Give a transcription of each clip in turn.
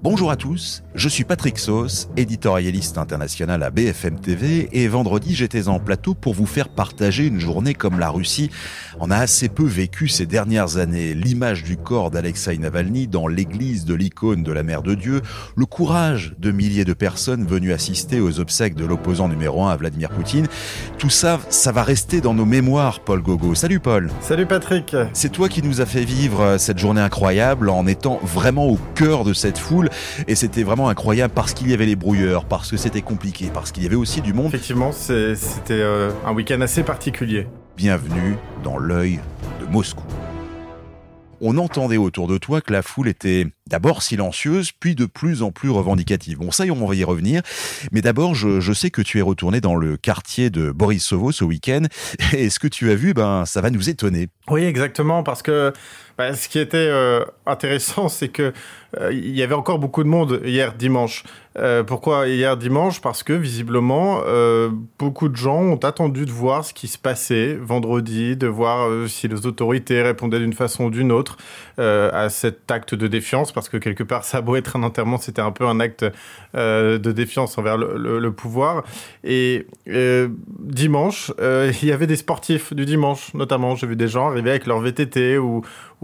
Bonjour à tous, je suis Patrick Sauce, éditorialiste international à BFM TV et vendredi j'étais en plateau pour vous faire partager une journée comme la Russie en a assez peu vécu ces dernières années. L'image du corps d'Alexeï Navalny dans l'église de l'icône de la Mère de Dieu, le courage de milliers de personnes venues assister aux obsèques de l'opposant numéro 1 à Vladimir Poutine, tout ça, ça va rester dans nos mémoires, Paul Gogo. Salut Paul. Salut Patrick. C'est toi qui nous as fait vivre cette journée incroyable en étant vraiment au cœur de cette foule. Et c'était vraiment incroyable parce qu'il y avait les brouilleurs, parce que c'était compliqué, parce qu'il y avait aussi du monde. Effectivement, c'était un week-end assez particulier. Bienvenue dans l'œil de Moscou. On entendait autour de toi que la foule était d'abord silencieuse, puis de plus en plus revendicative. Bon, ça, on va y revenir. Mais d'abord, je sais que tu es retourné dans le quartier de Borissovo ce week-end. Et ce que tu as vu, ça va nous étonner. Oui, exactement, parce que ce qui était intéressant, c'est que il y avait encore beaucoup de monde hier dimanche. Pourquoi hier dimanche ? Parce que visiblement, beaucoup de gens ont attendu de voir ce qui se passait vendredi, de voir si les autorités répondaient d'une façon ou d'une autre à cet acte de défiance, parce que quelque part, ça a beau être un enterrement, c'était un peu un acte de défiance envers le pouvoir. Et dimanche, il y avait des sportifs du dimanche, notamment. J'ai vu des gens arriver avec leur VTT ou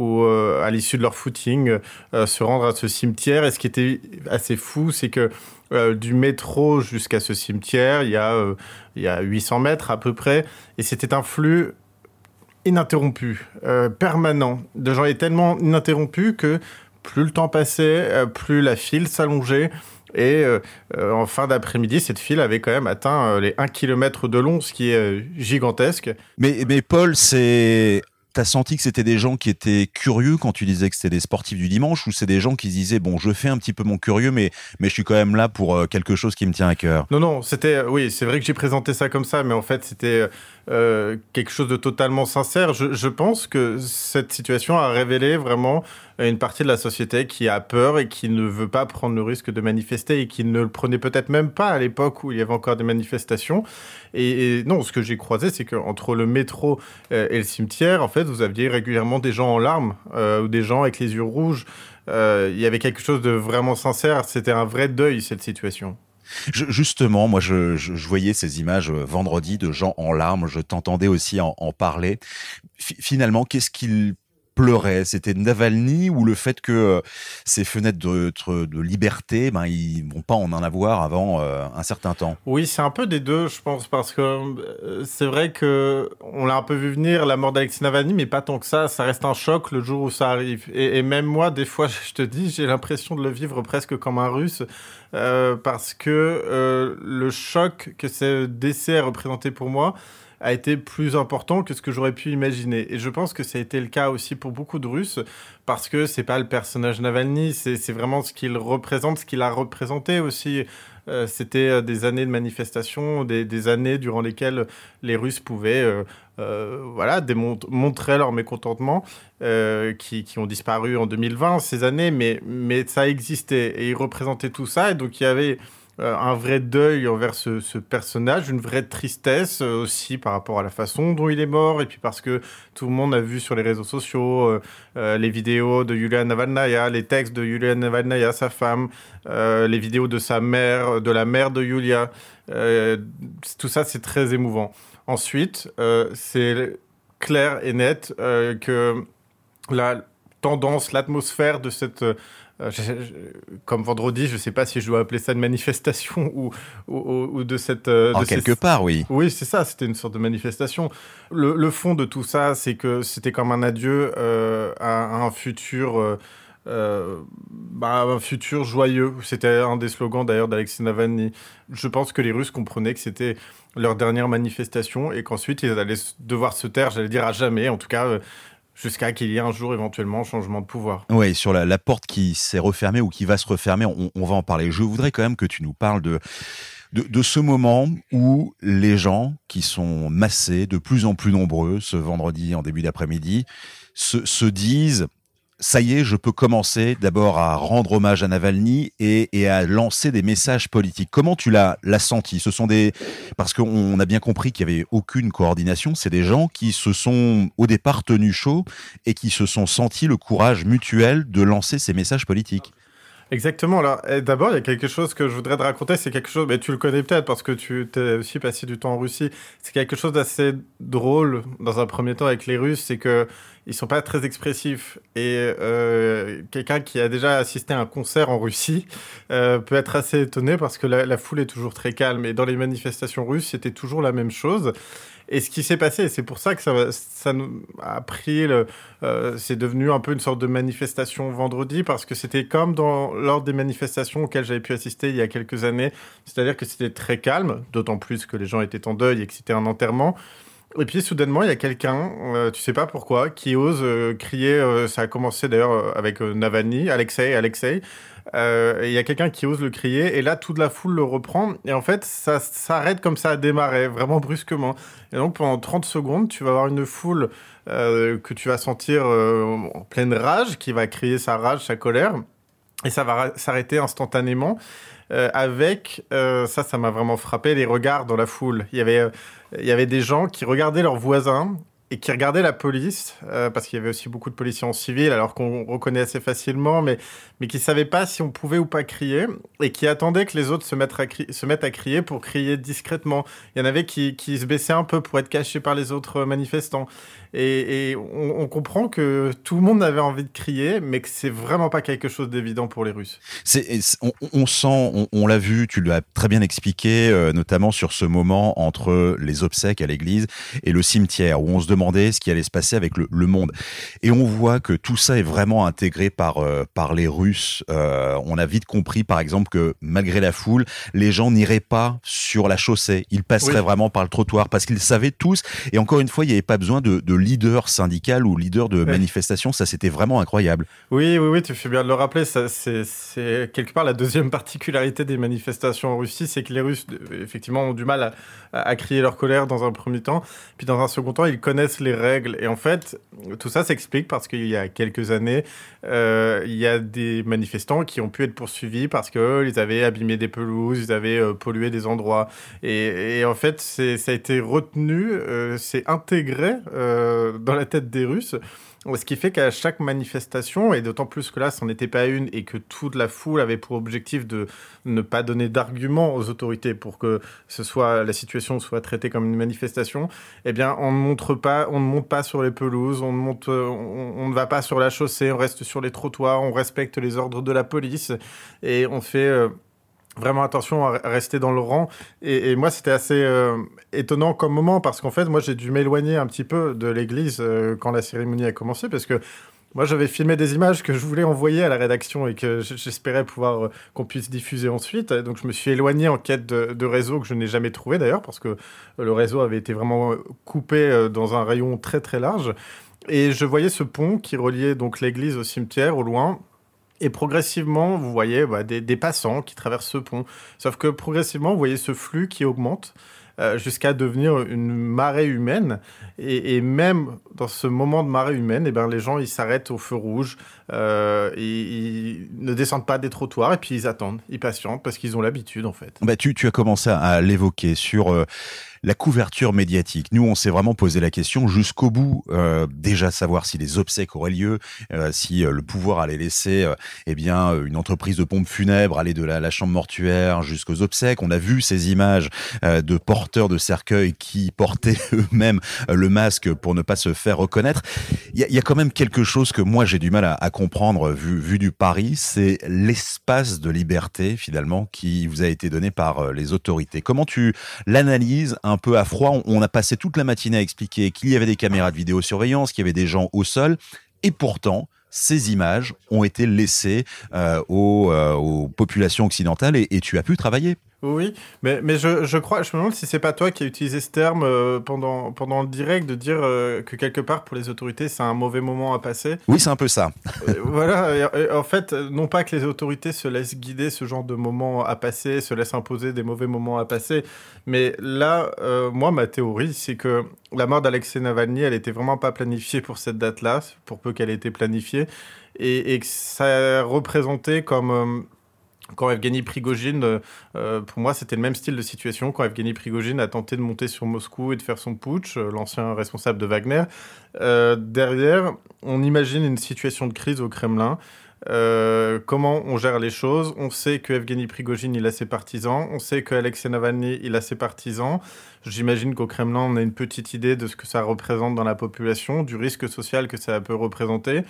à l'issue de leur footing, se rendre à ce cimetière. Et ce qui était assez fou, c'est que du métro jusqu'à ce cimetière, il y a 800 mètres à peu près, et c'était un flux ininterrompu, permanent, de gens, et tellement ininterrompu que plus le temps passait, plus la file s'allongeait. Et en fin d'après-midi, cette file avait quand même atteint les 1 km de long, ce qui est gigantesque. Mais Paul, t'as senti que c'était des gens qui étaient curieux quand tu disais que c'était des sportifs du dimanche, ou c'est des gens qui se disaient, bon, je fais un petit peu mon curieux, mais je suis quand même là pour quelque chose qui me tient à cœur? Non, oui, c'est vrai que j'ai présenté ça comme ça, mais en fait, c'était quelque chose de totalement sincère. Je pense que cette situation a révélé vraiment une partie de la société qui a peur et qui ne veut pas prendre le risque de manifester et qui ne le prenait peut-être même pas à l'époque où il y avait encore des manifestations. Et non, ce que j'ai croisé, c'est qu'entre le métro et le cimetière, en fait, vous aviez régulièrement des gens en larmes ou des gens avec les yeux rouges. Il y avait quelque chose de vraiment sincère. C'était un vrai deuil, cette situation. Justement, moi, je voyais ces images vendredi de gens en larmes. Je t'entendais aussi en parler. Finalement, qu'est-ce qu'il pleurait? C'était Navalny ou le fait que ces fenêtres de liberté, ils vont pas en avoir avant un certain temps? Oui, c'est un peu des deux, je pense, parce que c'est vrai que on l'a un peu vu venir, la mort d'Alexeï Navalny, mais pas tant que ça. Ça reste un choc le jour où ça arrive. Et même moi, des fois, je te dis, j'ai l'impression de le vivre presque comme un Russe, parce que le choc que ce décès a représenté pour moi a été plus important que ce que j'aurais pu imaginer. Et je pense que ça a été le cas aussi pour beaucoup de Russes, parce que c'est pas le personnage Navalny, c'est vraiment ce qu'il représente, ce qu'il a représenté aussi. C'était des années de manifestations, des années durant lesquelles les Russes pouvaient montrer leur mécontentement, qui ont disparu en 2020, ces années, mais ça existait, et il représentait tout ça, et donc il y avait un vrai deuil envers ce personnage, une vraie tristesse aussi par rapport à la façon dont il est mort, et puis parce que tout le monde a vu sur les réseaux sociaux les vidéos de Yulia Navalnaya, les textes de Yulia Navalnaya, sa femme, les vidéos de sa mère, de la mère de Yulia. Tout ça, c'est très émouvant. Ensuite, c'est clair et net que la tendance, l'atmosphère de cette... comme vendredi, je ne sais pas si je dois appeler ça une manifestation ou de cette... quelque part, oui. Oui, c'est ça, c'était une sorte de manifestation. Le fond de tout ça, c'est que c'était comme un adieu à un futur... un futur joyeux. C'était un des slogans d'ailleurs d'Alexeï Navalny. Je pense que les Russes comprenaient que c'était leur dernière manifestation et qu'ensuite ils allaient devoir se taire, j'allais dire à jamais, en tout cas... jusqu'à qu'il y ait un jour éventuellement changement de pouvoir. Oui, sur la porte qui s'est refermée ou qui va se refermer, on va en parler. Je voudrais quand même que tu nous parles de ce moment où les gens qui sont massés, de plus en plus nombreux, ce vendredi en début d'après-midi, se disent... ça y est, je peux commencer d'abord à rendre hommage à Navalny et à lancer des messages politiques. Comment tu l'as senti ? Parce qu'on a bien compris qu'il n'y avait aucune coordination. C'est des gens qui se sont au départ tenus chauds et qui se sont sentis le courage mutuel de lancer ces messages politiques. Exactement. Alors, d'abord, il y a quelque chose que je voudrais te raconter. C'est quelque chose, mais tu le connais peut-être parce que tu t'es aussi passé du temps en Russie. C'est quelque chose d'assez drôle dans un premier temps avec les Russes, c'est que ils sont pas très expressifs. Et quelqu'un qui a déjà assisté à un concert en Russie peut être assez étonné parce que la foule est toujours très calme. Et dans les manifestations russes, c'était toujours la même chose. Et ce qui s'est passé, et c'est pour ça que ça nous a pris c'est devenu un peu une sorte de manifestation vendredi, parce que c'était comme lors des manifestations auxquelles j'avais pu assister il y a quelques années. C'est-à-dire que c'était très calme, d'autant plus que les gens étaient en deuil et que c'était un enterrement. Et puis soudainement, il y a quelqu'un, tu sais pas pourquoi, qui ose crier. Ça a commencé d'ailleurs avec Navalny, Alexei. Et il y a quelqu'un qui ose le crier, et là toute la foule le reprend. Et en fait, ça s'arrête comme ça à démarrer, vraiment brusquement. Et donc pendant 30 secondes, tu vas avoir une foule que tu vas sentir en pleine rage, qui va crier sa rage, sa colère. Et ça va s'arrêter instantanément. Avec, ça m'a vraiment frappé, les regards dans la foule. Il y avait des gens qui regardaient leurs voisins et qui regardaient la police, parce qu'il y avait aussi beaucoup de policiers en civil, alors qu'on reconnaît assez facilement, mais qui ne savaient pas si on pouvait ou pas crier, et qui attendaient que les autres se mettent à crier pour crier discrètement. Il y en avait qui se baissaient un peu pour être cachés par les autres manifestants. Et on comprend que tout le monde avait envie de crier, mais que c'est vraiment pas quelque chose d'évident pour les Russes. On sent, on l'a vu, tu l'as très bien expliqué, notamment sur ce moment entre les obsèques à l'église et le cimetière, où on se demandait ce qui allait se passer avec le monde. Et on voit que tout ça est vraiment intégré par les Russes. On a vite compris, par exemple, que malgré la foule, les gens n'iraient pas sur la chaussée. Ils passeraient vraiment par le trottoir, parce qu'ils savaient tous. Et encore une fois, il n'y avait pas besoin de leader syndical ou leader de manifestation. Ça, c'était vraiment incroyable. Oui, tu fais bien de le rappeler. Ça, c'est quelque part la deuxième particularité des manifestations en Russie, c'est que les Russes, effectivement, ont du mal à crier leur colère dans un premier temps. Puis dans un second temps, ils connaissent les règles. Et en fait, tout ça s'explique parce qu'il y a quelques années, il y a des manifestants qui ont pu être poursuivis parce qu'ils avaient abîmé des pelouses, ils avaient pollué des endroits. Et en fait, ça a été retenu, c'est intégré dans la tête des Russes. Ce qui fait qu'à chaque manifestation, et d'autant plus que là, c'en était pas une, et que toute la foule avait pour objectif de ne pas donner d'arguments aux autorités pour que la situation soit traitée comme une manifestation, eh bien, on ne monte pas sur les pelouses, on ne va pas sur la chaussée, on reste sur les trottoirs, on respecte les ordres de la police, et on fait vraiment attention à rester dans le rang. Et moi, c'était assez étonnant comme moment, parce qu'en fait, moi, j'ai dû m'éloigner un petit peu de l'église quand la cérémonie a commencé, parce que moi, j'avais filmé des images que je voulais envoyer à la rédaction et que j'espérais pouvoir qu'on puisse diffuser ensuite. Donc, je me suis éloigné en quête de réseau que je n'ai jamais trouvé, d'ailleurs, parce que le réseau avait été vraiment coupé dans un rayon très, très large. Et je voyais ce pont qui reliait donc l'église au cimetière, au loin. Et progressivement, vous voyez des passants qui traversent ce pont. Sauf que progressivement, vous voyez ce flux qui augmente jusqu'à devenir une marée humaine. Et même dans ce moment de marée humaine, eh ben, les gens ils s'arrêtent au feu rouge, ils ne descendent pas des trottoirs, et puis ils attendent, ils patientent, parce qu'ils ont l'habitude en fait. Tu as commencé à l'évoquer sur la couverture médiatique. Nous, on s'est vraiment posé la question jusqu'au bout, déjà savoir si les obsèques auraient lieu, si le pouvoir allait laisser une entreprise de pompes funèbres aller de la chambre mortuaire jusqu'aux obsèques. On a vu ces images de porteurs de cercueils qui portaient eux-mêmes le masque pour ne pas se faire reconnaître. Il y a quand même quelque chose que moi j'ai du mal à comprendre vu du Paris, c'est l'espace de liberté finalement qui vous a été donné par les autorités. Comment tu l'analyses un peu à froid? On a passé toute la matinée à expliquer qu'il y avait des caméras de vidéosurveillance, qu'il y avait des gens au sol, et pourtant ces images ont été laissées aux populations occidentales, et tu as pu travailler. Oui, mais je crois, je me demande si c'est pas toi qui as utilisé ce terme pendant le direct, de dire que quelque part pour les autorités c'est un mauvais moment à passer. Oui, c'est un peu ça. Voilà, et en fait, non pas que les autorités se laissent guider ce genre de moments à passer, se laissent imposer des mauvais moments à passer, mais là, moi, ma théorie, c'est que la mort d'Alexei Navalny, elle était vraiment pas planifiée pour cette date-là, pour peu qu'elle ait été planifiée, et que ça représentait comme Quand Evgeny Prigojine, pour moi, c'était le même style de situation. Quand Evgeny Prigojine a tenté de monter sur Moscou et de faire son putsch, l'ancien responsable de Wagner, derrière, on imagine une situation de crise au Kremlin. Comment on gère les choses? On sait que Evgeny Prigojine, il a ses partisans. On sait que Alexei Navalny, il a ses partisans. J'imagine qu'au Kremlin, on a une petite idée de ce que ça représente dans la population, du risque social que ça peut représenter.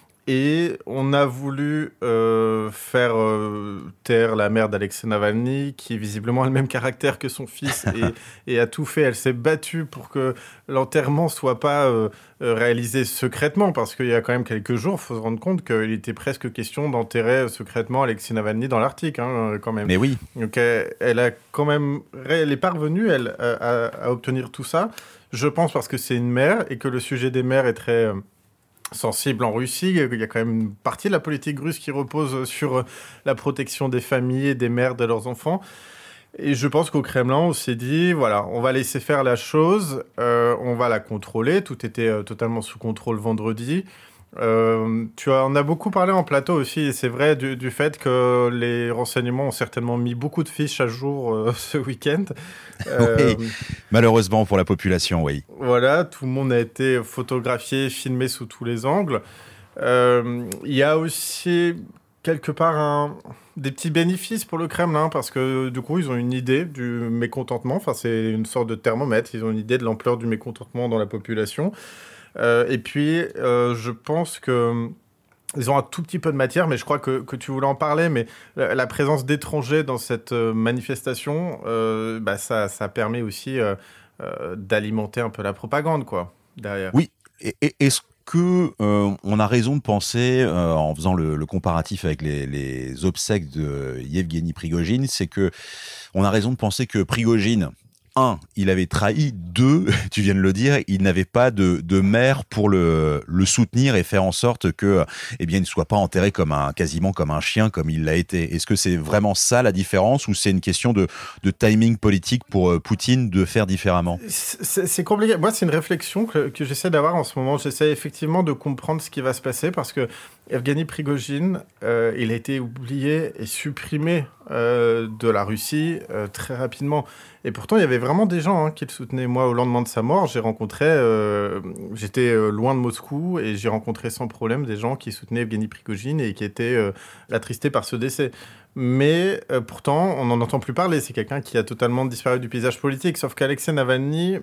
Et on a voulu faire taire la mère d'Alexei Navalny, qui visiblement a le même caractère que son fils et a tout fait. Elle s'est battue pour que l'enterrement soit pas réalisé secrètement, parce qu'il y a quand même quelques jours, il faut se rendre compte qu'il était presque question d'enterrer secrètement Alexei Navalny dans l'Arctique, quand même. Mais oui. Donc elle a quand même, elle est parvenue, elle, à obtenir tout ça. Je pense parce que c'est une mère et que le sujet des mères est très sensible en Russie. Il y a quand même une partie de la politique russe qui repose sur la protection des familles et des mères de leurs enfants. Et je pense qu'au Kremlin, on s'est dit, voilà, on va laisser faire la chose, on va la contrôler. Tout était totalement sous contrôle vendredi. Tu en as beaucoup parlé en plateau aussi, et c'est vrai du fait que les renseignements ont certainement mis beaucoup de fiches à jour ce week-end. Oui, malheureusement pour la population, oui. Voilà, tout le monde a été photographié, filmé sous tous les angles. Il y a aussi quelque part des petits bénéfices pour le Kremlin, parce que du coup, ils ont une idée du mécontentement. Enfin, c'est une sorte de thermomètre. Ils ont une idée de l'ampleur du mécontentement dans la population. Et puis, je pense que ils ont un tout petit peu de matière, mais je crois que tu voulais en parler. Mais la présence d'étrangers dans cette manifestation, ça permet aussi d'alimenter un peu la propagande, quoi, derrière. Oui, est-ce que on a raison de penser, en faisant le comparatif avec les obsèques de Yevgeny Prigojine, c'est que on a raison de penser que Prigojine, il avait trahi. 2, tu viens de le dire, il n'avait pas de mère pour le soutenir et faire en sorte que, il ne soit pas enterré quasiment comme un chien, comme il l'a été. Est-ce que c'est vraiment ça la différence, ou c'est une question de timing politique pour Poutine de faire différemment? C'est compliqué. Moi, c'est une réflexion que j'essaie d'avoir en ce moment. J'essaie effectivement de comprendre ce qui va se passer, parce que Evgeny Prigojine, il a été oublié et supprimé de la Russie très rapidement. Et pourtant, il y avait vraiment des gens qui le soutenaient. Moi, au lendemain de sa mort, j'étais loin de Moscou, et j'ai rencontré sans problème des gens qui soutenaient Evgeny Prigojine et qui étaient attristés par ce décès. Mais pourtant, on n'en entend plus parler. C'est quelqu'un qui a totalement disparu du paysage politique. Sauf qu'Alexei Navalny,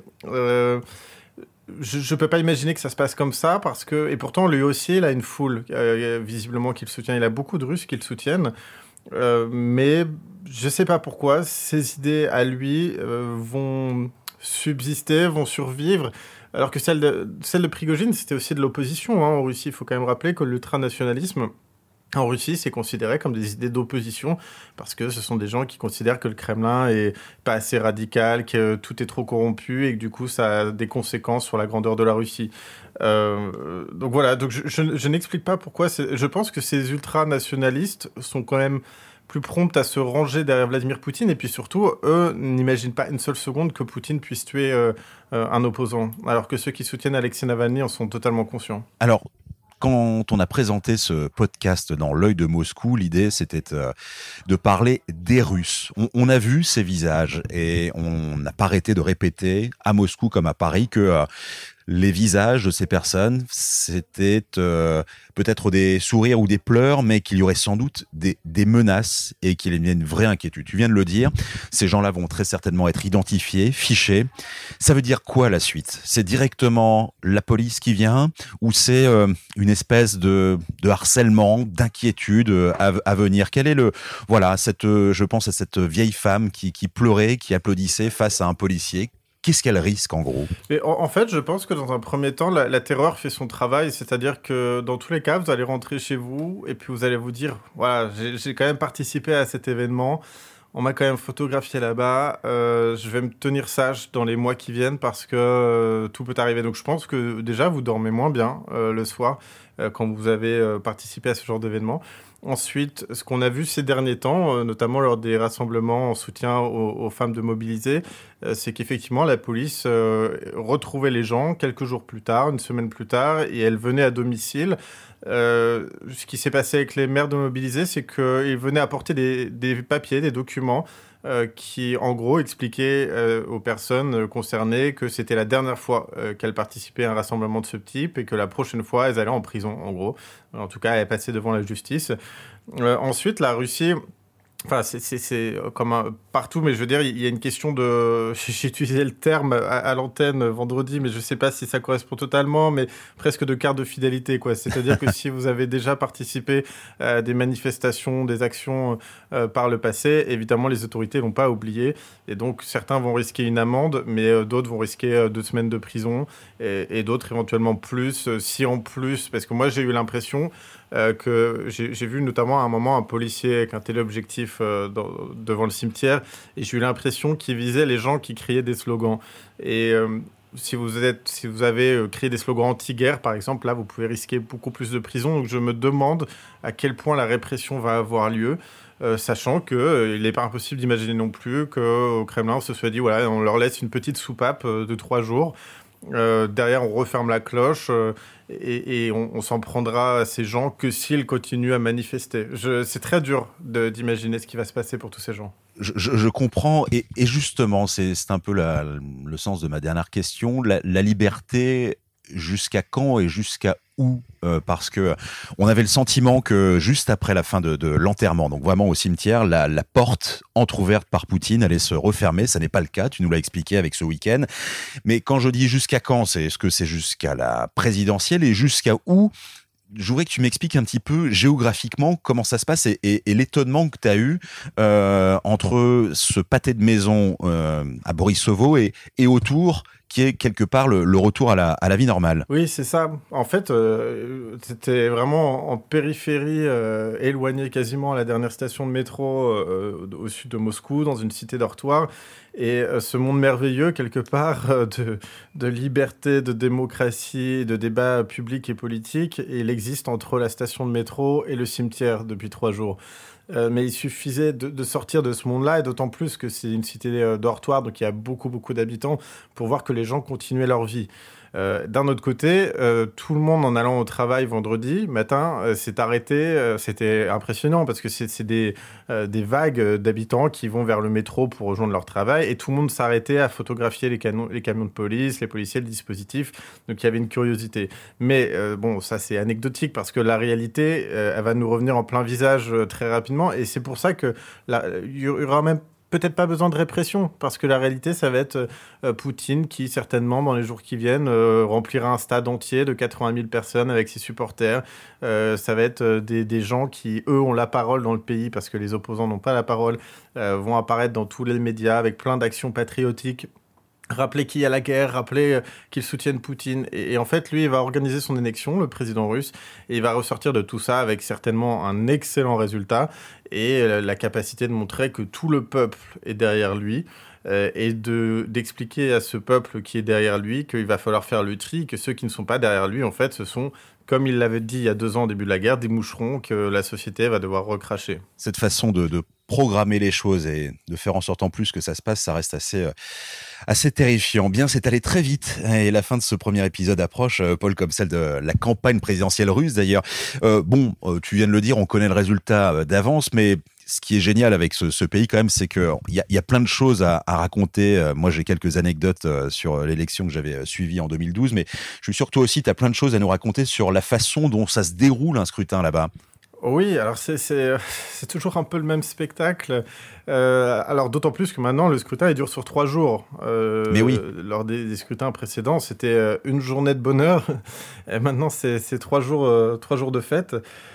je peux pas imaginer que ça se passe comme ça, parce que, et pourtant lui aussi, il a une foule visiblement qui le soutient. Il a beaucoup de Russes qui le soutiennent, mais je sais pas pourquoi ses idées à lui vont subsister, vont survivre, alors que celle de Prigojine, c'était aussi de l'opposition en Russie. Il faut quand même rappeler que l'ultranationalisme en Russie, c'est considéré comme des idées d'opposition, parce que ce sont des gens qui considèrent que le Kremlin est pas assez radical, que tout est trop corrompu, et que du coup, ça a des conséquences sur la grandeur de la Russie. Donc voilà, donc je n'explique pas pourquoi. Je pense que ces ultranationalistes sont quand même plus promptes à se ranger derrière Vladimir Poutine, et puis surtout, eux n'imaginent pas une seule seconde que Poutine puisse tuer un opposant, alors que ceux qui soutiennent Alexei Navalny en sont totalement conscients. Alors, quand on a présenté ce podcast dans l'œil de Moscou, l'idée c'était de parler des Russes. On a vu ces visages, et on n'a pas arrêté de répéter à Moscou comme à Paris que les visages de ces personnes, c'était peut-être des sourires ou des pleurs, mais qu'il y aurait sans doute des menaces, et qu'il y ait une vraie inquiétude. Tu viens de le dire, ces gens-là vont très certainement être identifiés, fichés. Ça veut dire quoi la suite? C'est directement la police qui vient, ou c'est une espèce de harcèlement, d'inquiétude à venir? Quel est je pense à cette vieille femme qui pleurait, qui applaudissait face à un policier. Qu'est-ce qu'elle risque, en gros? Mais en fait, je pense que dans un premier temps, la terreur fait son travail. C'est-à-dire que dans tous les cas, vous allez rentrer chez vous et puis vous allez vous dire, voilà, j'ai quand même participé à cet événement. On m'a quand même photographié là-bas. Je vais me tenir sage dans les mois qui viennent, parce que tout peut arriver. Donc je pense que déjà, vous dormez moins bien le soir quand vous avez participé à ce genre d'événement. Ensuite, ce qu'on a vu ces derniers temps, notamment lors des rassemblements en soutien aux femmes de mobiliser, c'est qu'effectivement la police retrouvait les gens quelques jours plus tard, une semaine plus tard, et elle venait à domicile. Ce qui s'est passé avec les maires de mobiliser, c'est qu'ils venaient apporter des papiers, des documents qui, en gros, expliquaient aux personnes concernées que c'était la dernière fois qu'elles participaient à un rassemblement de ce type et que la prochaine fois, elles allaient en prison, en gros. En tout cas, elles passaient devant la justice. Ensuite, la Russie... Enfin, c'est comme partout, mais je veux dire, il y a une question de... J'ai utilisé le terme à l'antenne vendredi, mais je ne sais pas si ça correspond totalement, mais presque de carte de fidélité, quoi. C'est-à-dire que si vous avez déjà participé à des manifestations, des actions par le passé, évidemment, les autorités ne vont pas oublier. Et donc, certains vont risquer une amende, mais d'autres vont risquer 2 semaines de prison, et d'autres éventuellement plus, si en plus... Parce que moi, j'ai eu l'impression... que j'ai vu notamment à un moment un policier avec un téléobjectif devant le cimetière et j'ai eu l'impression qu'il visait les gens qui criaient des slogans. Et si vous avez créé des slogans anti-guerre, par exemple, là, vous pouvez risquer beaucoup plus de prison. Donc je me demande à quel point la répression va avoir lieu. Sachant qu'il n'est pas impossible d'imaginer non plus qu'au Kremlin, on se soit dit, voilà, on leur laisse une petite soupape de 3 jours. Derrière, on referme la cloche et on s'en prendra à ces gens que s'ils continuent à manifester. C'est très dur d'imaginer ce qui va se passer pour tous ces gens. Je comprends, et justement, c'est un peu le sens de ma dernière question. La liberté, jusqu'à quand et jusqu'à où? Parce que on avait le sentiment que juste après la fin de l'enterrement, donc vraiment au cimetière, la porte entrouverte par Poutine allait se refermer. Ça n'est pas le cas, tu nous l'as expliqué avec ce week-end. Mais quand je dis jusqu'à quand, est-ce que c'est jusqu'à la présidentielle et jusqu'à où? Je voudrais que tu m'expliques un petit peu géographiquement comment ça se passe et l'étonnement que tu as eu entre ce pâté de maison à Borissovo et autour, qui est quelque part le retour à la vie normale. Oui, c'est ça. En fait, c'était vraiment en périphérie, éloigné quasiment à la dernière station de métro au sud de Moscou, dans une cité dortoir. Et ce monde merveilleux, quelque part, de liberté, de démocratie, de débat public et politique, il existe entre la station de métro et le cimetière depuis 3 jours. Mais il suffisait de sortir de ce monde-là, et d'autant plus que c'est une cité dortoir, donc il y a beaucoup, beaucoup d'habitants, pour voir que les gens continuaient leur vie. D'un autre côté, tout le monde en allant au travail vendredi matin s'est arrêté. C'était impressionnant parce que c'est des vagues d'habitants qui vont vers le métro pour rejoindre leur travail, et tout le monde s'arrêtait à photographier les camions de police, les policiers, le dispositif. Donc il y avait une curiosité. Mais bon, ça c'est anecdotique parce que la réalité, elle va nous revenir en plein visage très rapidement, et c'est pour ça que il y aura même peut-être pas besoin de répression, parce que la réalité, ça va être Poutine qui, certainement, dans les jours qui viennent, remplira un stade entier de 80 000 personnes avec ses supporters. Ça va être des gens qui, eux, ont la parole dans le pays, parce que les opposants n'ont pas la parole, vont apparaître dans tous les médias avec plein d'actions patriotiques. Rappeler qu'il y a la guerre, rappeler qu'ils soutiennent Poutine. Et en fait, lui, il va organiser son élection, le président russe, et il va ressortir de tout ça avec certainement un excellent résultat et la capacité de montrer que tout le peuple est derrière lui, et d'expliquer à ce peuple qui est derrière lui qu'il va falloir faire le tri, que ceux qui ne sont pas derrière lui, en fait, ce sont, comme il l'avait dit il y a 2 ans au début de la guerre, des moucherons que la société va devoir recracher. Cette façon de programmer les choses et de faire en sorte en plus que ça se passe, ça reste assez terrifiant. Bien, c'est allé très vite et la fin de ce premier épisode approche, Paul, comme celle de la campagne présidentielle russe d'ailleurs. Tu viens de le dire, on connaît le résultat d'avance, mais ce qui est génial avec ce pays quand même, c'est que il y a plein de choses à raconter. Moi, j'ai quelques anecdotes sur l'élection que j'avais suivie en 2012, mais je suis sûr que toi aussi, tu as plein de choses à nous raconter sur la façon dont ça se déroule un scrutin là-bas. Oui, alors c'est toujours un peu le même spectacle. Alors d'autant plus que maintenant, le scrutin il dure sur 3 jours. Mais oui. Lors des scrutins précédents, c'était une journée de bonheur. Et maintenant, c'est 3 jours de fête.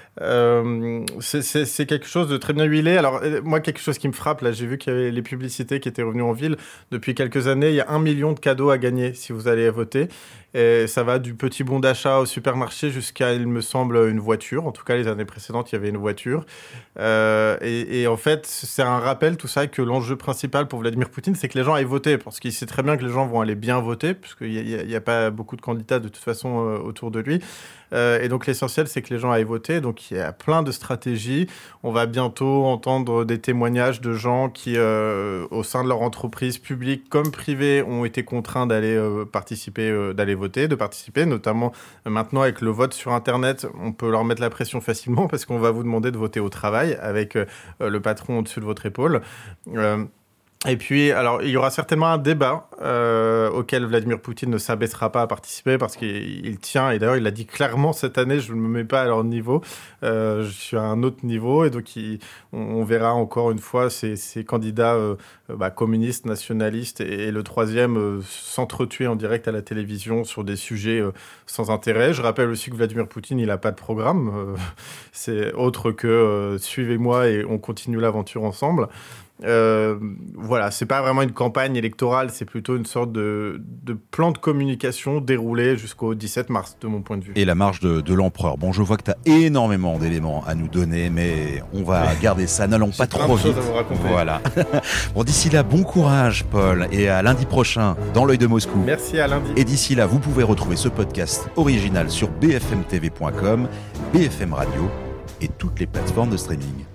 C'est quelque chose de très bien huilé. Alors moi, quelque chose qui me frappe, là, j'ai vu qu'il y avait les publicités qui étaient revenues en ville depuis quelques années. Il y a 1 million de cadeaux à gagner si vous allez voter. Et ça va du petit bon d'achat au supermarché jusqu'à, il me semble, une voiture. En tout cas, les années précédentes, il y avait une voiture. Et en fait, c'est un rappel, tout ça, que l'enjeu principal pour Vladimir Poutine, c'est que les gens aillent voter. Parce qu'il sait très bien que les gens vont aller bien voter, puisqu'il n'y a pas beaucoup de candidats de toute façon autour de lui. Et donc l'essentiel, c'est que les gens aillent voter. Donc il y a plein de stratégies. On va bientôt entendre des témoignages de gens qui, au sein de leur entreprise publique comme privée, ont été contraints d'aller participer, d'aller voter, de participer. Notamment maintenant avec le vote sur Internet, on peut leur mettre la pression facilement parce qu'on va vous demander de voter au travail avec le patron au-dessus de votre épaule. Et puis, alors, il y aura certainement un débat auquel Vladimir Poutine ne s'abaissera pas à participer parce qu'il tient, et d'ailleurs, il l'a dit clairement cette année, je ne me mets pas à leur niveau, je suis à un autre niveau, et donc on verra encore une fois ces candidats communistes, nationalistes, et le troisième s'entretuer en direct à la télévision sur des sujets sans intérêt. Je rappelle aussi que Vladimir Poutine, il n'a pas de programme, c'est autre que suivez-moi et on continue l'aventure ensemble. Voilà, c'est pas vraiment une campagne électorale, c'est plutôt une sorte de plan de communication déroulé jusqu'au 17 mars, de mon point de vue. Et la marche de l'empereur. Bon, je vois que tu as énormément d'éléments à nous donner, mais on va garder ça, n'allons pas trop vite. Voilà. Bon, d'ici là, bon courage, Paul, et à lundi prochain dans l'œil de Moscou. Merci, à lundi. Et d'ici là, vous pouvez retrouver ce podcast original sur bfmtv.com, BFM Radio et toutes les plateformes de streaming.